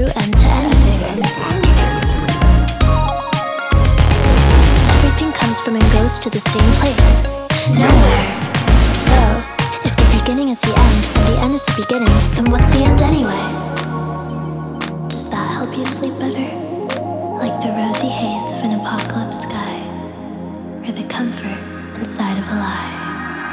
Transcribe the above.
true end to anything. Everything comes from and goes to the same place, nowhere. So, if the beginning is the end, and the end is the beginning, then what's the end anyway? Does that help you sleep better? Like the rosy haze of an apocalypse sky, or the comfort inside of a lie.